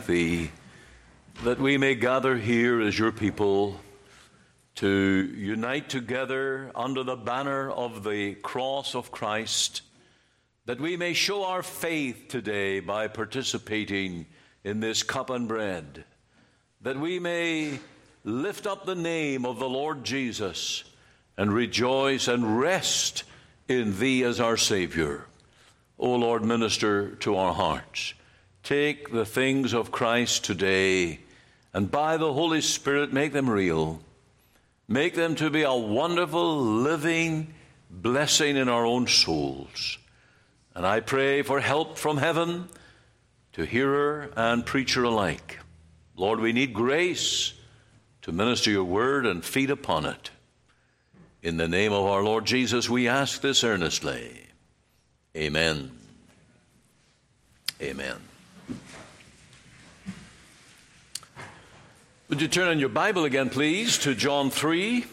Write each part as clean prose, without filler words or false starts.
Thee, that we may gather here as your people to unite together under the banner of the cross of Christ, that we may show our faith today by participating in this cup and bread, that we may lift up the name of the Lord Jesus and rejoice and rest in Thee as our Savior. O Lord, minister to our hearts. Take the things of Christ today and by the Holy Spirit make them real. Make them to be a wonderful, living blessing in our own souls. And I pray for help from heaven to hearer and preacher alike. Lord, we need grace to minister your word and feed upon it. In the name of our Lord Jesus, we ask this earnestly. Amen. Amen. Would you turn in your Bible again, please, to John 3,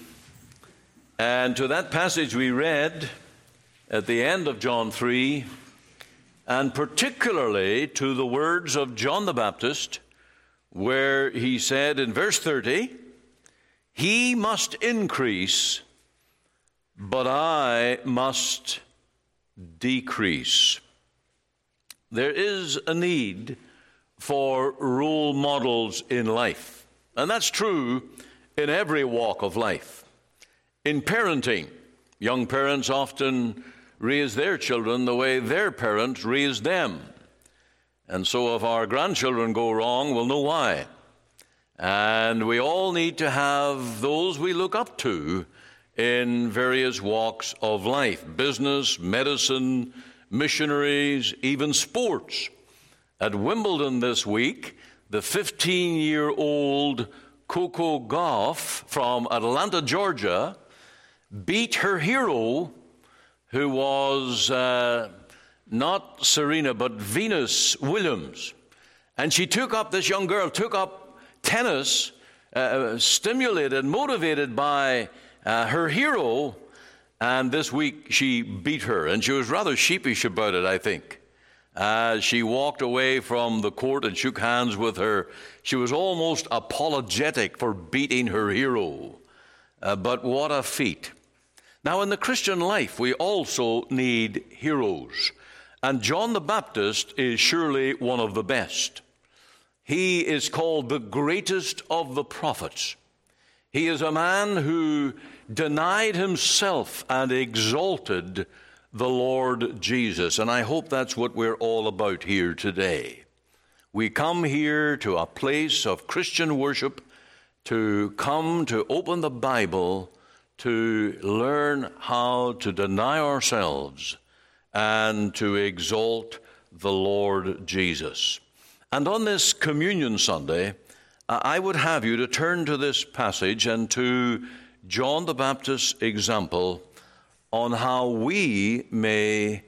and to that passage we read at the end of John 3, and particularly to the words of John the Baptist, where he said in verse 30, "He must increase, but I must decrease." There is a need for role models in life. And that's true in every walk of life. In parenting, young parents often raise their children the way their parents raised them. And so if our grandchildren go wrong, we'll know why. And we all need to have those we look up to in various walks of life: business, medicine, missionaries, even sports. At Wimbledon this week, the 15-year-old Coco Gauff from Atlanta, Georgia, beat her hero, who was not Serena, but Venus Williams. And this young girl took up tennis, stimulated, motivated by her hero, and this week she beat her. And she was rather sheepish about it, I think. As she walked away from the court and shook hands with her, she was almost apologetic for beating her hero. But what a feat. Now, in the Christian life, we also need heroes. And John the Baptist is surely one of the best. He is called the greatest of the prophets. He is a man who denied himself and exalted the Lord Jesus. And I hope that's what we're all about here today. We come here to a place of Christian worship, to come to open the Bible, to learn how to deny ourselves and to exalt the Lord Jesus. And on this Communion Sunday, I would have you to turn to this passage and to John the Baptist's example on how we may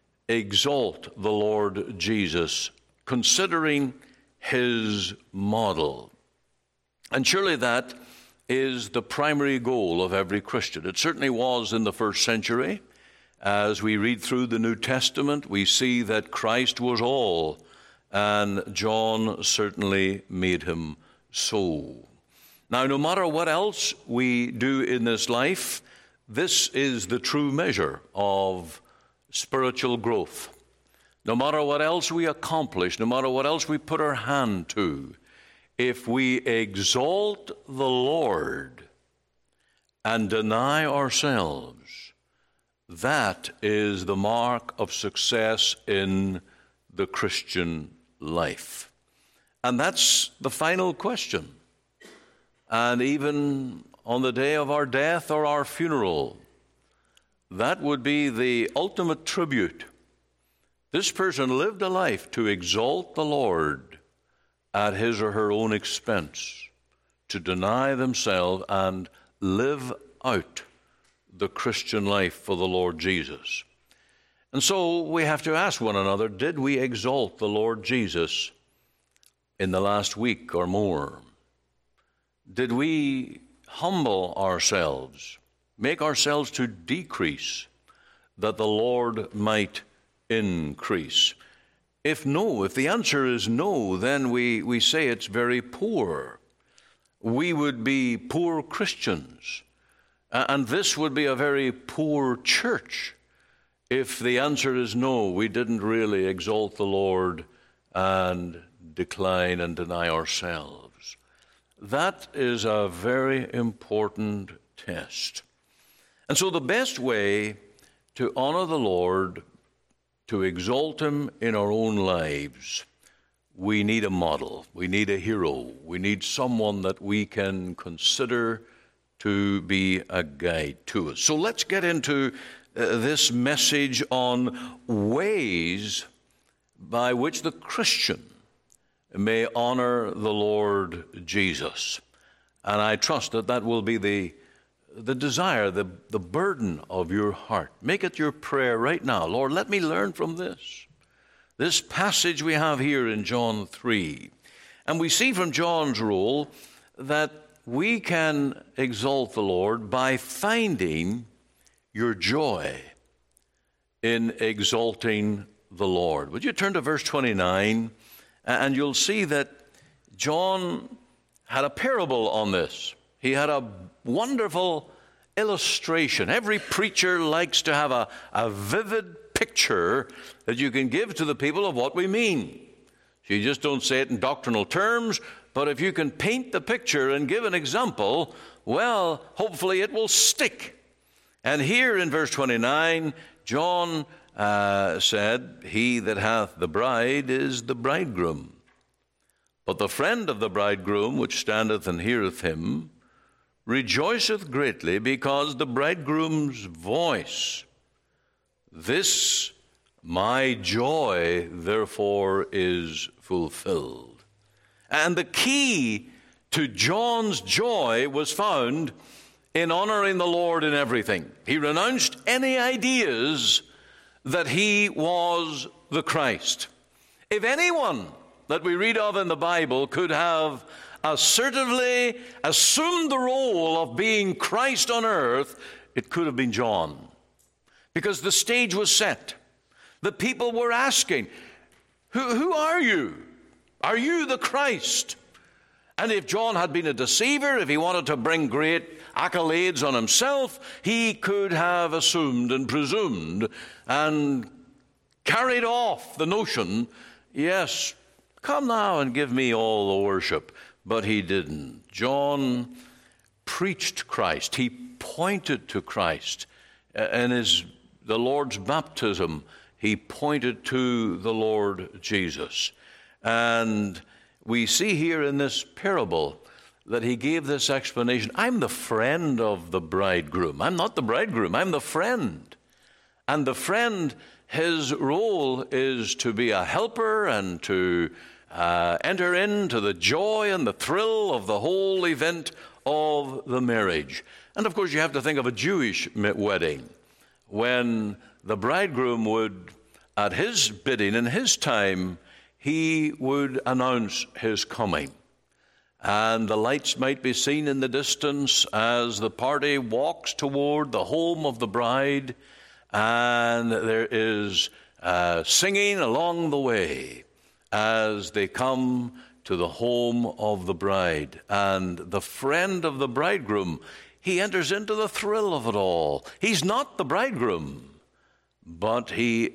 exalt the Lord Jesus, considering his model. And surely that is the primary goal of every Christian. It certainly was in the first century. As we read through the New Testament, we see that Christ was all, and John certainly made him so. Now, no matter what else we do in this life, this is the true measure of spiritual growth. No matter what else we accomplish, no matter what else we put our hand to, if we exalt the Lord and deny ourselves, that is the mark of success in the Christian life. And that's the final question. And even on the day of our death or our funeral, that would be the ultimate tribute. This person lived a life to exalt the Lord at his or her own expense, to deny themselves and live out the Christian life for the Lord Jesus. And so we have to ask one another, did we exalt the Lord Jesus in the last week or more? Did we humble ourselves, make ourselves to decrease, that the Lord might increase? If no, if the answer is no, then we say it's very poor. We would be poor Christians. And this would be a very poor church if the answer is no, we didn't really exalt the Lord and decline and deny ourselves. That is a very important test. And so the best way to honor the Lord, to exalt Him in our own lives, we need a model, we need a hero, we need someone that we can consider to be a guide to us. So let's get into this message on ways by which the Christian may honor the Lord Jesus. And I trust that that will be the desire, the burden of your heart. Make it your prayer right now. Lord, let me learn from this passage we have here in John 3. And we see from John's rule that we can exalt the Lord by finding your joy in exalting the Lord. Would you turn to verse 29, and you'll see that John had a parable on this. He had a wonderful illustration. Every preacher likes to have a vivid picture that you can give to the people of what we mean. So you just don't say it in doctrinal terms, but if you can paint the picture and give an example, well, hopefully it will stick. And here in verse 29, John said, "He that hath the bride is the bridegroom. But the friend of the bridegroom, which standeth and heareth him, rejoiceth greatly because the bridegroom's voice. This my joy, therefore, is fulfilled." And the key to John's joy was found in honoring the Lord in everything. He renounced any ideas that he was the Christ. If anyone that we read of in the Bible could have assertively assumed the role of being Christ on earth, it could have been John. Because the stage was set. The people were asking, who are you? Are you the Christ? And if John had been a deceiver, if he wanted to bring great accolades on himself, he could have assumed and presumed and carried off the notion, yes, come now and give me all the worship. But he didn't. John preached Christ. He pointed to Christ. In the Lord's baptism, he pointed to the Lord Jesus. And we see here in this parable that he gave this explanation. I'm the friend of the bridegroom. I'm not the bridegroom. I'm the friend. And the friend, his role is to be a helper and to enter into the joy and the thrill of the whole event of the marriage. And of course, you have to think of a Jewish wedding when the bridegroom would, at his bidding, in his time, he would announce his coming. And the lights might be seen in the distance as the party walks toward the home of the bride, and there is singing along the way as they come to the home of the bride. And the friend of the bridegroom, he enters into the thrill of it all. He's not the bridegroom, but he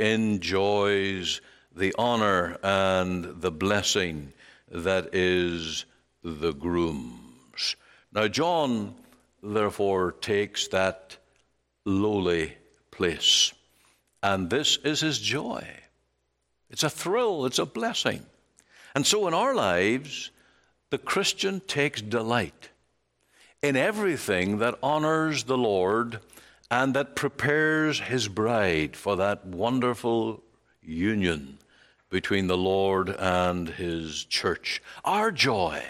enjoys the honor and the blessing that is the groom's. Now, John, therefore, takes that lowly place, and this is his joy. It's a thrill, it's a blessing. And so in our lives, the Christian takes delight in everything that honors the Lord and that prepares his bride for that wonderful union between the Lord and his church. Our joy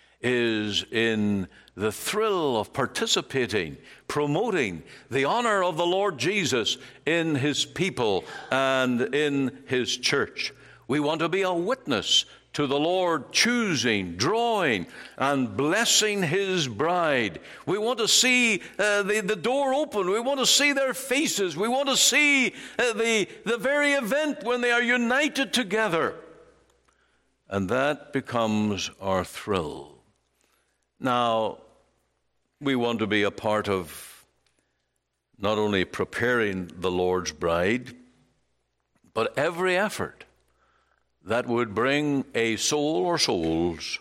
is in the thrill of participating, promoting the honor of the Lord Jesus in his people and in his church. We want to be a witness to the Lord choosing, drawing, and blessing his bride. We want to see the door open. We want to see their faces. We want to see the very event when they are united together. And that becomes our thrill. Now, we want to be a part of not only preparing the Lord's bride, but every effort that would bring a soul or souls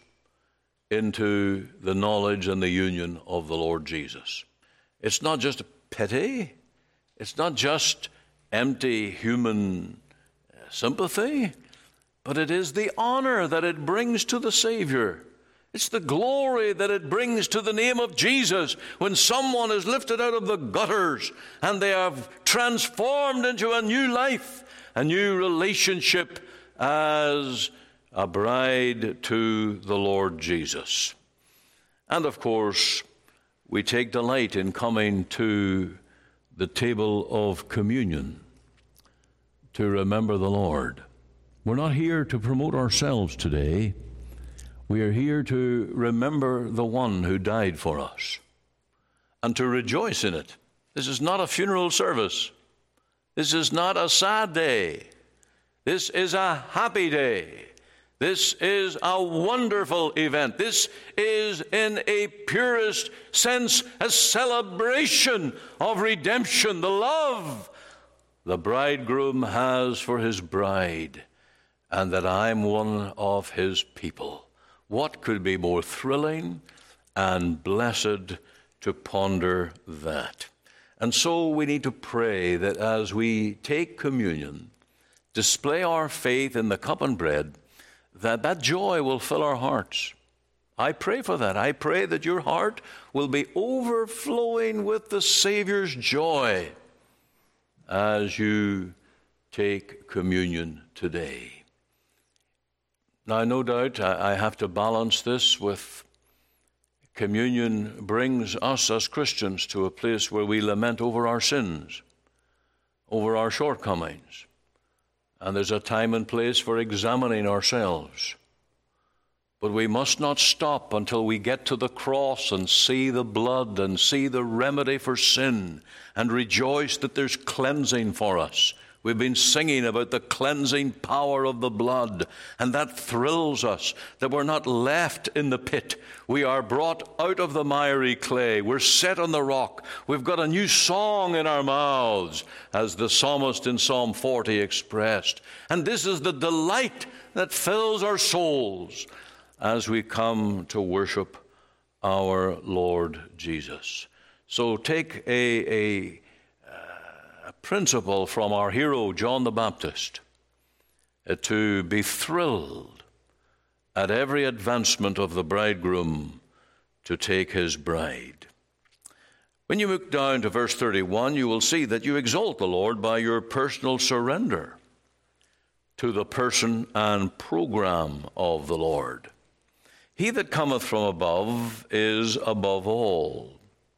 into the knowledge and the union of the Lord Jesus. It's not just a pity. It's not just empty human sympathy, but it is the honor that it brings to the Savior. It's the glory that it brings to the name of Jesus when someone is lifted out of the gutters and they have transformed into a new life, a new relationship as a bride to the Lord Jesus. And of course, we take delight in coming to the table of communion to remember the Lord. We're not here to promote ourselves today. We are here to remember the one who died for us and to rejoice in it. This is not a funeral service. This is not a sad day. This is a happy day. This is a wonderful event. This is, in a purest sense, a celebration of redemption, the love the bridegroom has for his bride, and that I'm one of his people. What could be more thrilling and blessed to ponder that? And so we need to pray that as we take communion, display our faith in the cup and bread, that joy will fill our hearts. I pray for that. I pray that your heart will be overflowing with the Savior's joy as you take communion today. Now, no doubt I have to balance this with communion brings us as Christians to a place where we lament over our sins, over our shortcomings. And there's a time and place for examining ourselves. But we must not stop until we get to the cross and see the blood and see the remedy for sin and rejoice that there's cleansing for us. We've been singing about the cleansing power of the blood, and that thrills us that we're not left in the pit. We are brought out of the miry clay. We're set on the rock. We've got a new song in our mouths, as the psalmist in Psalm 40 expressed. And this is the delight that fills our souls as we come to worship our Lord Jesus. So take a principle from our hero, John the Baptist, to be thrilled at every advancement of the bridegroom to take his bride. When you look down to verse 31, you will see that you exalt the Lord by your personal surrender to the person and program of the Lord. He that cometh from above is above all.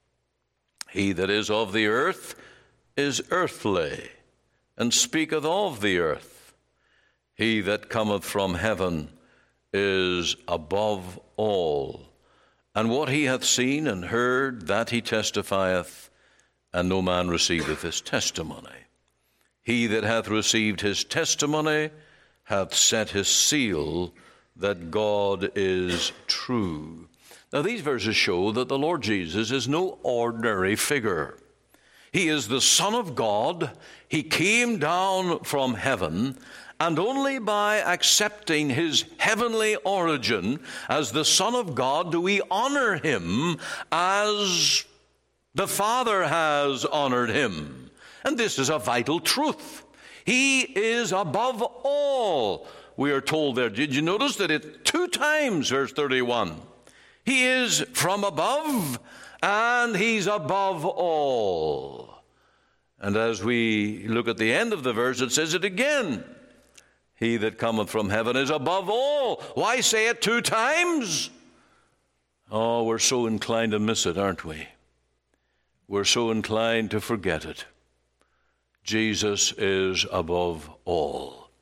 He that is of the earth is earthly, and speaketh of the earth. He that cometh from heaven is above all. And what he hath seen and heard, that he testifieth, and no man receiveth his testimony. He that hath received his testimony hath set his seal, that God is true. Now, these verses show that the Lord Jesus is no ordinary figure. He is the Son of God. He came down from heaven, and only by accepting his heavenly origin as the Son of God do we honor him as the Father has honored him. And this is a vital truth. He is above all, we are told there. Did you notice that it 2 times, verse 31? He is from above, and he's above all. And as we look at the end of the verse, it says it again. He that cometh from heaven is above all. Why say it 2 times? Oh, we're so inclined to miss it, aren't we? We're so inclined to forget it. Jesus is above all.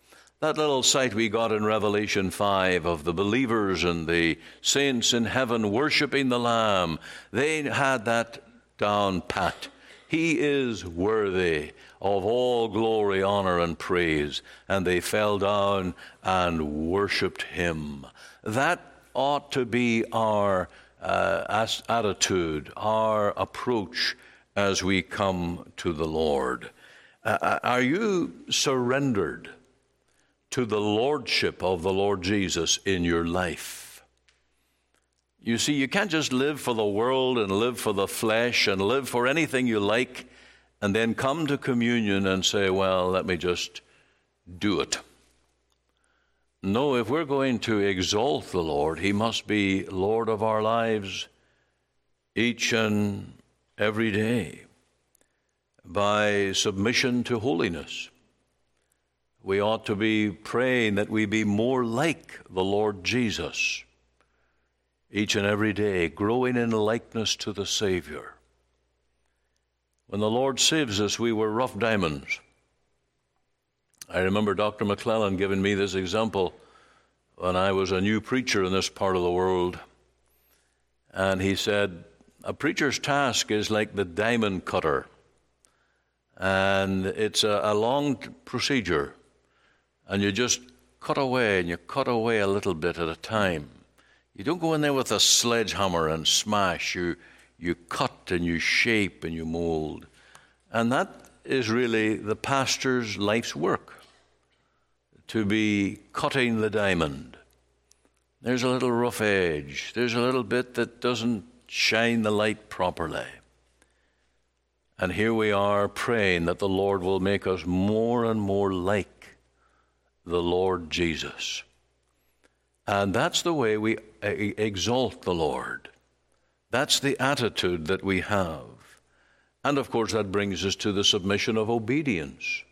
That little sight we got in Revelation 5 of the believers and the saints in heaven worshiping the Lamb, they had that down pat. He is worthy of all glory, honor, and praise. And they fell down and worshiped him. That ought to be our attitude, our approach as we come to the Lord. Are you surrendered to the lordship of the Lord Jesus in your life? You see, you can't just live for the world and live for the flesh and live for anything you like and then come to communion and say, well, let me just do it. No, if we're going to exalt the Lord, he must be Lord of our lives each and every day by submission to holiness. We ought to be praying that we be more like the Lord Jesus each and every day, growing in likeness to the Savior. When the Lord saves us, we were rough diamonds. I remember Dr. McClellan giving me this example when I was a new preacher in this part of the world. And he said, a preacher's task is like the diamond cutter. And it's a long procedure. And you just cut away, and you cut away a little bit at a time. You don't go in there with a sledgehammer and smash. You cut and you shape and you mold. And that is really the pastor's life's work, to be cutting the diamond. There's a little rough edge. There's a little bit that doesn't shine the light properly. And here we are praying that the Lord will make us more and more like the Lord Jesus. And that's the way we exalt the Lord. That's the attitude that we have. And of course that brings us to the submission of obedience.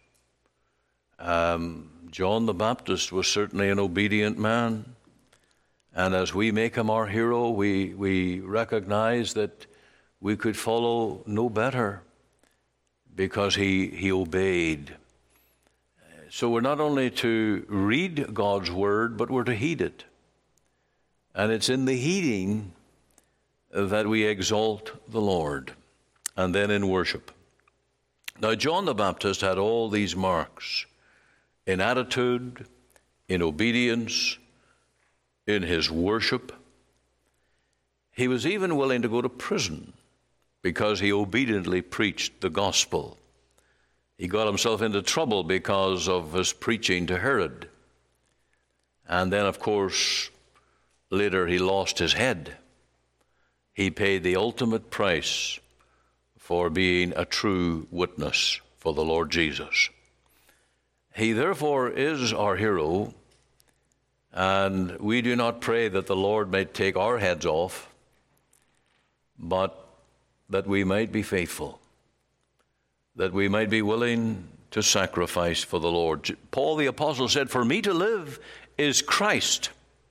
John the Baptist was certainly an obedient man. And as we make him our hero, we recognize that we could follow no better because he obeyed. So we're not only to read God's word, but we're to heed it. And it's in the heeding that we exalt the Lord, and then in worship. Now, John the Baptist had all these marks in attitude, in obedience, in his worship. He was even willing to go to prison because he obediently preached the gospel. He got himself into trouble because of his preaching to Herod. And then, of course, later he lost his head. He paid the ultimate price for being a true witness for the Lord Jesus. He therefore is our hero, and we do not pray that the Lord may take our heads off, but that we might be faithful, that we might be willing to sacrifice for the Lord. Paul the Apostle said, for me to live is Christ.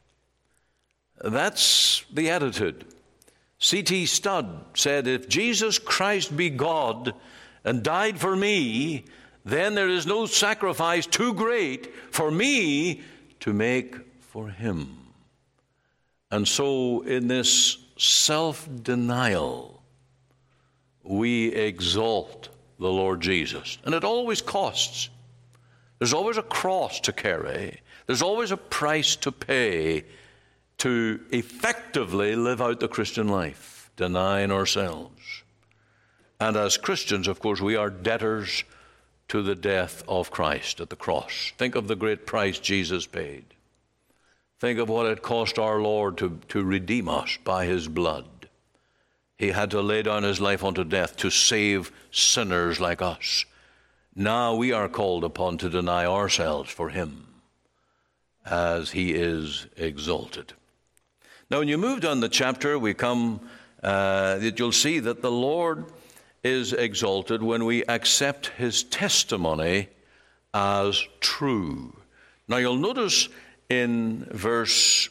That's the attitude. C.T. Studd said, if Jesus Christ be God and died for me, then there is no sacrifice too great for me to make for him. And so in this self-denial, we exalt the Lord Jesus. And it always costs. There's always a cross to carry. There's always a price to pay to effectively live out the Christian life, denying ourselves. And as Christians, of course, we are debtors to the death of Christ at the cross. Think of the great price Jesus paid. Think of what it cost our Lord to redeem us by his blood. He had to lay down his life unto death to save sinners like us. Now we are called upon to deny ourselves for him as he is exalted. Now, when you move down the chapter, we come that you'll see that the Lord is exalted when we accept his testimony as true. Now, you'll notice in verse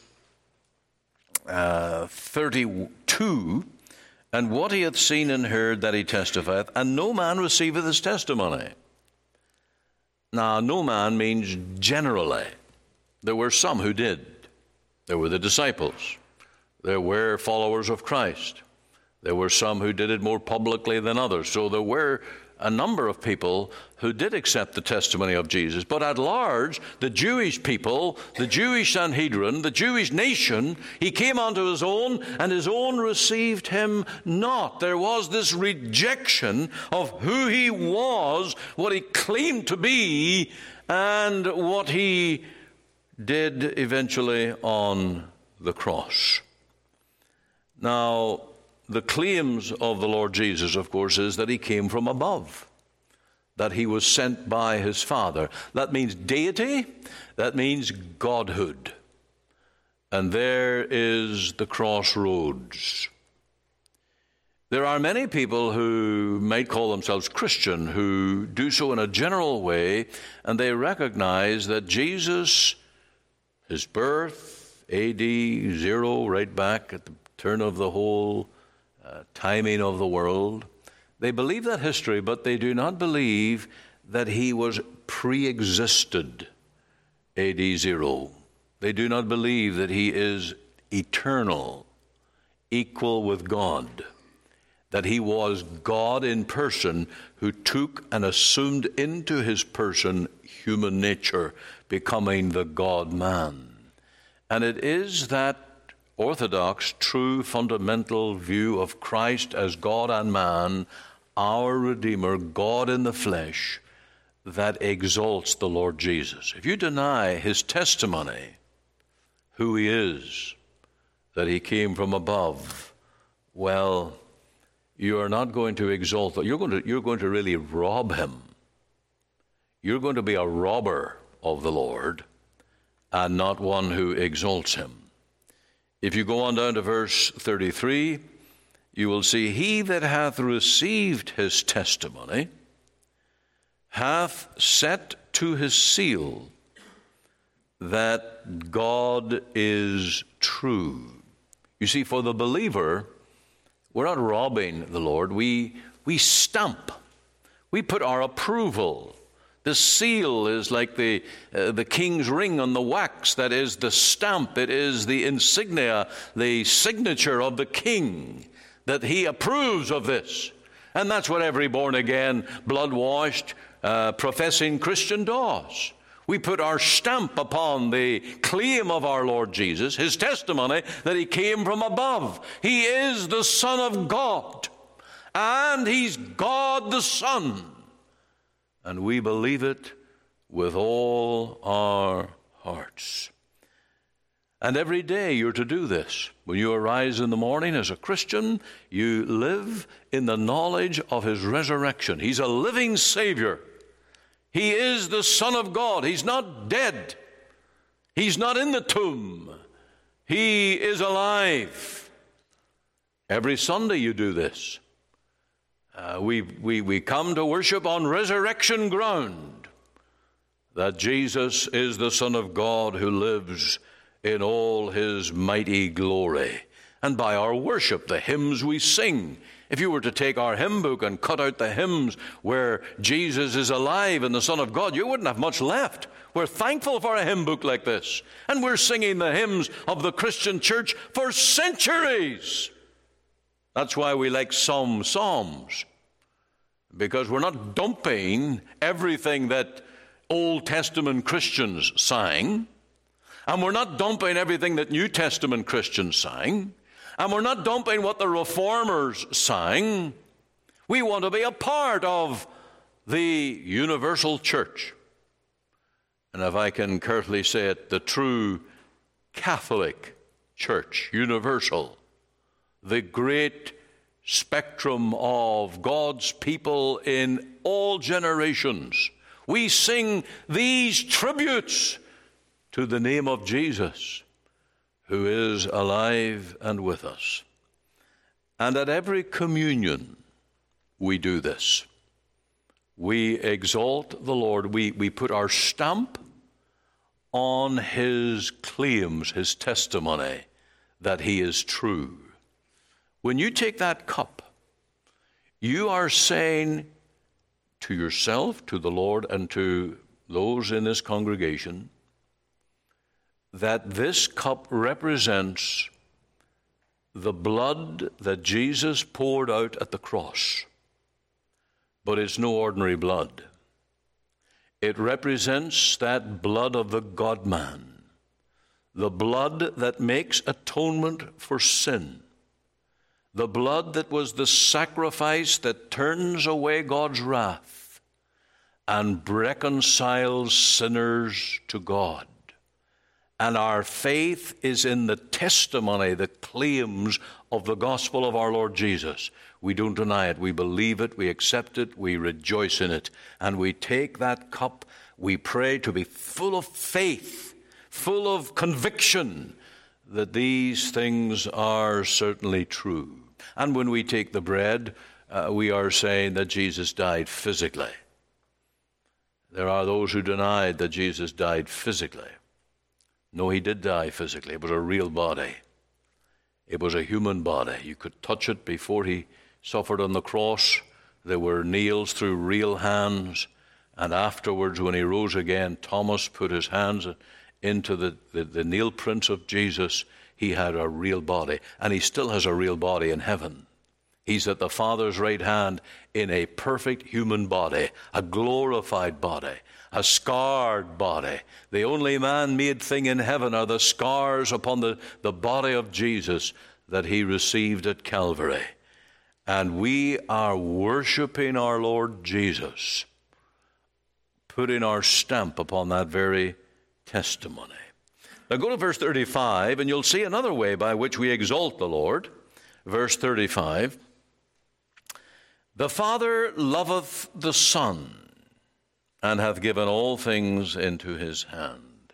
32, and what he hath seen and heard that he testifieth, and no man receiveth his testimony. Now, no man means generally. There were some who did. There were the disciples. There were followers of Christ. There were some who did it more publicly than others. So there were a number of people who did accept the testimony of Jesus. But at large, the Jewish people, the Jewish Sanhedrin, the Jewish nation, he came unto his own, and his own received him not. There was this rejection of who he was, what he claimed to be, and what he did eventually on the cross. Now, the claims of the Lord Jesus, of course, is that he came from above, that he was sent by his Father. That means deity, that means godhood. And there is the crossroads. There are many people who might call themselves Christian who do so in a general way, and they recognize that Jesus, his birth, AD 0, right back at the turn of the whole timing of the world. They believe that history, but they do not believe that he was pre-existed AD 0. They do not believe that he is eternal, equal with God, that he was God in person who took and assumed into his person human nature, becoming the God-man. And it is that orthodox, true, fundamental view of Christ as God and man, our Redeemer, God in the flesh, that exalts the Lord Jesus. If you deny his testimony, who he is, that he came from above, well, you are not going to exalt him. You're going to really rob him. You're going to be a robber of the Lord and not one who exalts him. If you go on down to verse 33, you will see, he that hath received his testimony hath set to his seal that God is true. You see, for the believer, we're not robbing the Lord. We stamp. We put our approval. The seal is like the king's ring on the wax. That is the stamp. It is the insignia, the signature of the king, that he approves of this. And that's what every born-again, blood-washed, professing Christian does. We put our stamp upon the claim of our Lord Jesus, his testimony that he came from above. He is the Son of God, and he's God the Son. And we believe it with all our hearts. And every day you're to do this. When you arise in the morning as a Christian, you live in the knowledge of his resurrection. He's a living Savior. He is the Son of God. He's not dead. He's not in the tomb. He is alive. Every Sunday you do this. We come to worship on resurrection ground, that Jesus is the Son of God who lives in all his mighty glory. And by our worship, the hymns we sing, if you were to take our hymn book and cut out the hymns where Jesus is alive and the Son of God, you wouldn't have much left. We're thankful for a hymn book like this. And we're singing the hymns of the Christian church for centuries. That's why we like psalms, because we're not dumping everything that Old Testament Christians sang, and we're not dumping everything that New Testament Christians sang, and we're not dumping what the Reformers sang. We want to be a part of the universal church. And if I can carefully say it, the true Catholic Church, universal, the great spectrum of God's people in all generations. We sing these tributes to the name of Jesus, who is alive and with us. And at every communion, we do this. We exalt the Lord. We put our stamp on his claims, his testimony that he is true. When you take that cup, you are saying to yourself, to the Lord, and to those in this congregation, that this cup represents the blood that Jesus poured out at the cross. But it's no ordinary blood. It represents that blood of the God-man, the blood that makes atonement for sin, the blood that was the sacrifice that turns away God's wrath and reconciles sinners to God. And our faith is in the testimony, the claims of the gospel of our Lord Jesus. We don't deny it. We believe it. We accept it. We rejoice in it. And we take that cup. We pray to be full of faith, full of conviction that these things are certainly true. And when we take the bread, we are saying that Jesus died physically. There are those who denied that Jesus died physically. No, he did die physically. It was a real body. It was a human body. You could touch it before he suffered on the cross. There were nails through real hands. And afterwards, when he rose again, Thomas put his hands into the nail prints of Jesus. He had a real body. And he still has a real body in heaven. He's at the Father's right hand in a perfect human body, a glorified body, a scarred body. The only man-made thing in heaven are the scars upon the body of Jesus that he received at Calvary. And we are worshiping our Lord Jesus, putting our stamp upon that very testimony. Now go to verse 35, and you'll see another way by which we exalt the Lord. Verse 35, the Father loveth the Son, and hath given all things into his hand.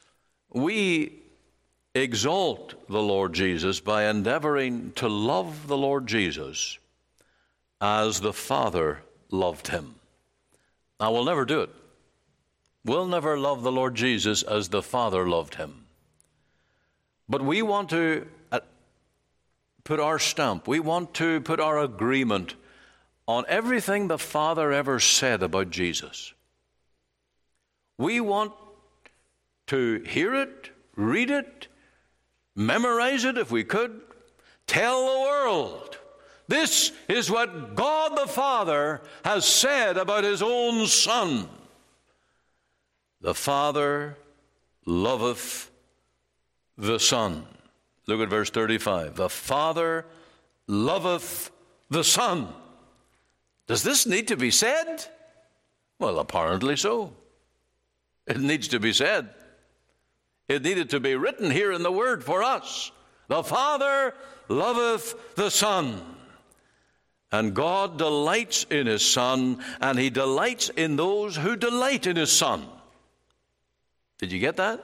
We exalt the Lord Jesus by endeavoring to love the Lord Jesus as the Father loved him. Now, we'll never do it. We'll never love the Lord Jesus as the Father loved him. But we want to put our stamp, we want to put our agreement on everything the Father ever said about Jesus. We want to hear it, read it, memorize it if we could, tell the world, this is what God the Father has said about his own Son. The Father loveth the Son. Look at verse 35. The Father loveth the Son. Does this need to be said? Well, apparently so. It needs to be said. It needed to be written here in the Word for us. The Father loveth the Son. And God delights in his Son, and he delights in those who delight in his Son. Did you get that?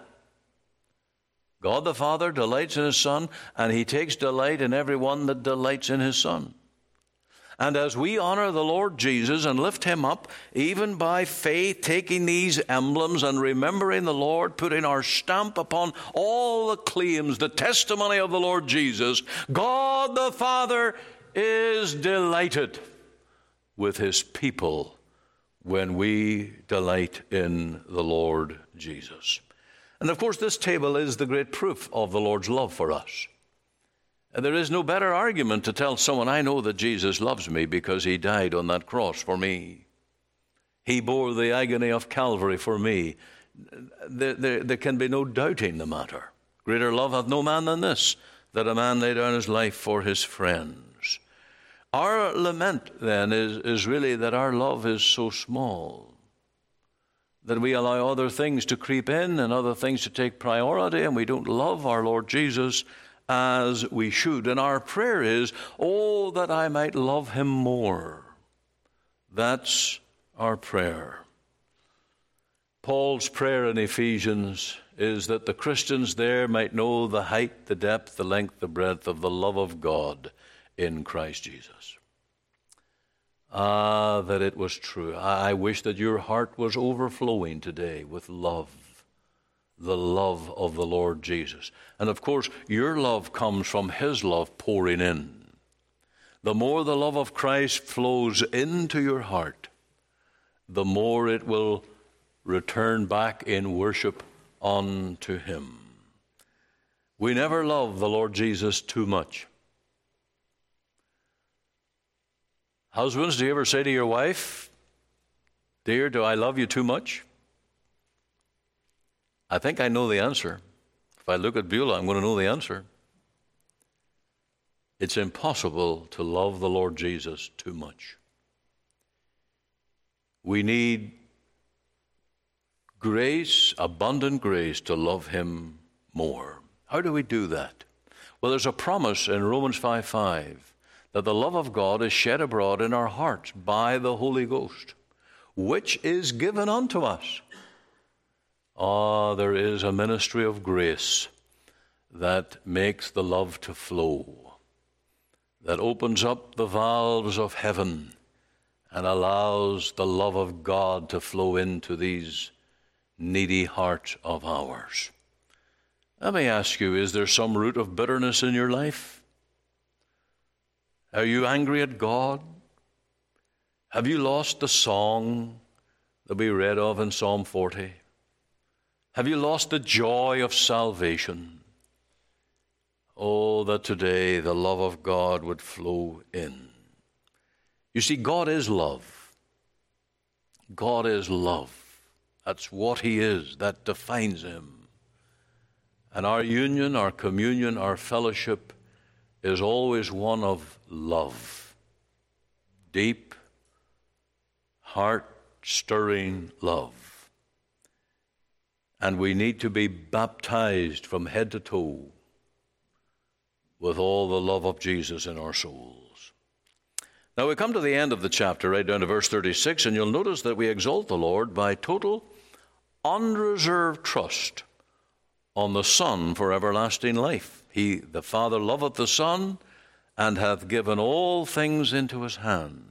God the Father delights in his Son, and he takes delight in everyone that delights in his Son. And as we honor the Lord Jesus and lift him up, even by faith, taking these emblems and remembering the Lord, putting our stamp upon all the claims, the testimony of the Lord Jesus, God the Father is delighted with his people when we delight in the Lord Jesus. And of course, this table is the great proof of the Lord's love for us. And there is no better argument to tell someone, I know that Jesus loves me because he died on that cross for me. He bore the agony of Calvary for me. There can be no doubting the matter. Greater love hath no man than this, that a man lay down his life for his friends. Our lament then is really that our love is so small, that we allow other things to creep in and other things to take priority, and we don't love our Lord Jesus as we should. And our prayer is, oh, that I might love him more. That's our prayer. Paul's prayer in Ephesians is that the Christians there might know the height, the depth, the length, the breadth of the love of God in Christ Jesus. Ah, that it was true. I wish that your heart was overflowing today with love. The love of the Lord Jesus. And of course, your love comes from his love pouring in. The more the love of Christ flows into your heart, the more it will return back in worship unto him. We never love the Lord Jesus too much. Husbands, do you ever say to your wife, "Dear, do I love you too much?" I think I know the answer. If I look at Beulah, I'm going to know the answer. It's impossible to love the Lord Jesus too much. We need grace, abundant grace, to love him more. How do we do that? Well, there's a promise in Romans 5:5 that the love of God is shed abroad in our hearts by the Holy Ghost, which is given unto us. There is a ministry of grace that makes the love to flow, that opens up the valves of heaven and allows the love of God to flow into these needy hearts of ours. Let me ask you, is there some root of bitterness in your life? Are you angry at God? Have you lost the song that we read of in Psalm 40? Have you lost the joy of salvation? Oh, that today the love of God would flow in. You see, God is love. God is love. That's what he is. That defines him. And our union, our communion, our fellowship is always one of love. Deep, heart-stirring love. And we need to be baptized from head to toe with all the love of Jesus in our souls. Now we come to the end of the chapter, right down to verse 36, and you'll notice that we exalt the Lord by total, unreserved trust on the Son for everlasting life. He, the Father, loveth the Son, and hath given all things into his hand.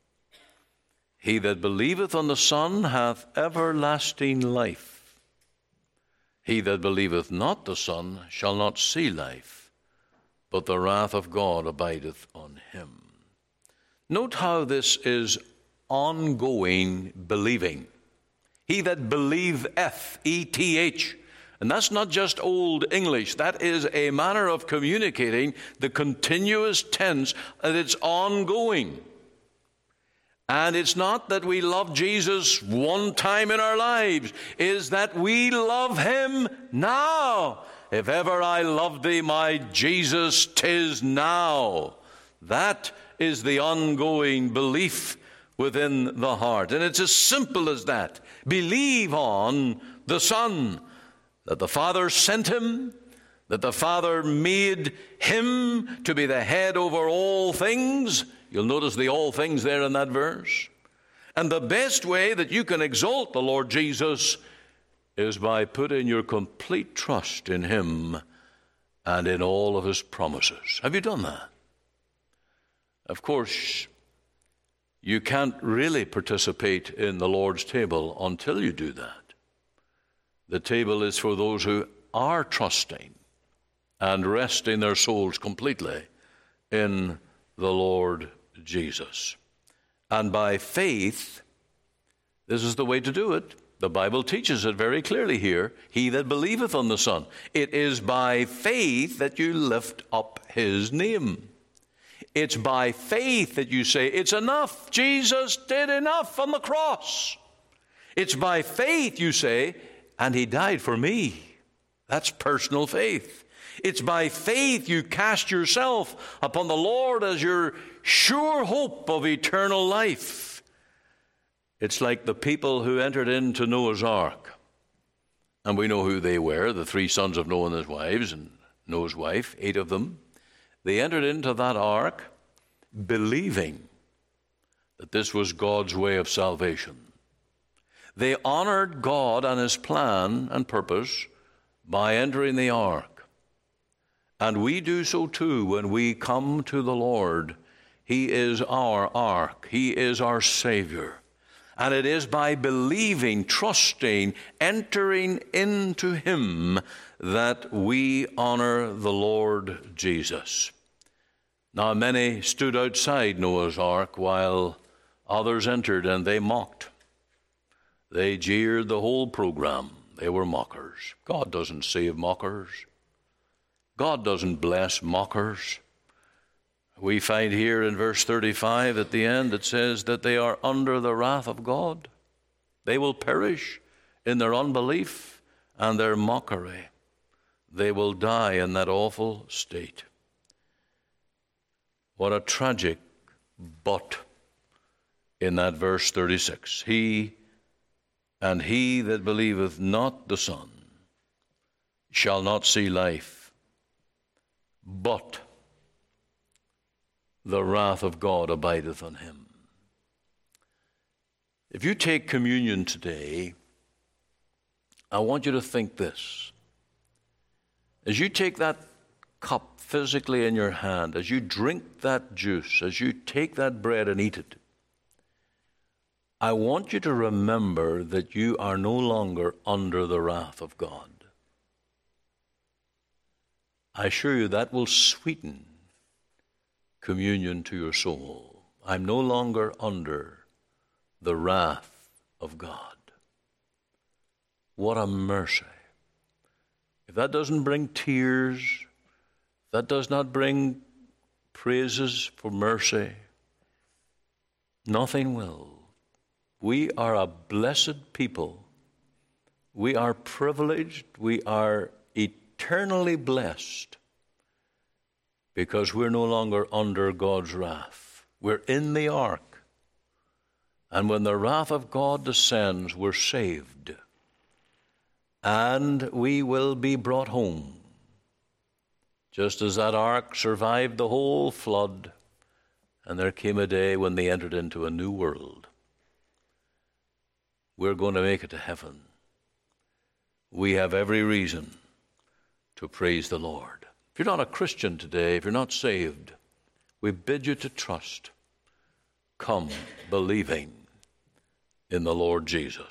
He that believeth on the Son hath everlasting life. He that believeth not the Son shall not see life, but the wrath of God abideth on him. Note how this is ongoing believing. He that believeth, E-T-H. And that's not just old English. That is a manner of communicating the continuous tense, and it's ongoing. And it's not that we love Jesus one time in our lives. It's that we love him now. If ever I loved thee, my Jesus, 'tis now. That is the ongoing belief within the heart. And it's as simple as that. Believe on the Son, that the Father sent him, that the Father made him to be the head over all things. You'll notice the all things there in that verse. And the best way that you can exalt the Lord Jesus is by putting your complete trust in him and in all of his promises. Have you done that? Of course, you can't really participate in the Lord's table until you do that. The table is for those who are trusting and resting their souls completely in the Lord Jesus. And by faith, this is the way to do it. The Bible teaches it very clearly here. He that believeth on the Son. It is by faith that you lift up his name. It's by faith that you say, it's enough. Jesus did enough on the cross. It's by faith you say, and he died for me. That's personal faith. It's by faith you cast yourself upon the Lord as your sure hope of eternal life. It's like the people who entered into Noah's ark. And we know who they were, the 3 sons of Noah and his wives, and Noah's wife, 8 of them. They entered into that ark believing that this was God's way of salvation. They honored God and his plan and purpose by entering the ark. And we do so too when we come to the Lord. He is our ark. He is our Savior. And it is by believing, trusting, entering into him that we honor the Lord Jesus. Now many stood outside Noah's ark while others entered, and they mocked. They jeered the whole program. They were mockers. God doesn't save mockers. God doesn't bless mockers. We find here in verse 35 at the end, it says that they are under the wrath of God. They will perish in their unbelief and their mockery. They will die in that awful state. What a tragic but in that verse 36. He that believeth not the Son shall not see life, but the wrath of God abideth on him. If you take communion today, I want you to think this. As you take that cup physically in your hand, as you drink that juice, as you take that bread and eat it, I want you to remember that you are no longer under the wrath of God. I assure you that will sweeten communion to your soul. I'm no longer under the wrath of God. What a mercy. If that doesn't bring tears, that does not bring praises for mercy, nothing will. We are a blessed people. We are privileged. We are eternally blessed because we're no longer under God's wrath. We're in the ark. And when the wrath of God descends, we're saved. And we will be brought home. Just as that ark survived the whole flood, and there came a day when they entered into a new world. We're going to make it to heaven. We have every reason to praise the Lord. If you're not a Christian today, if you're not saved, we bid you to trust. Come believing in the Lord Jesus.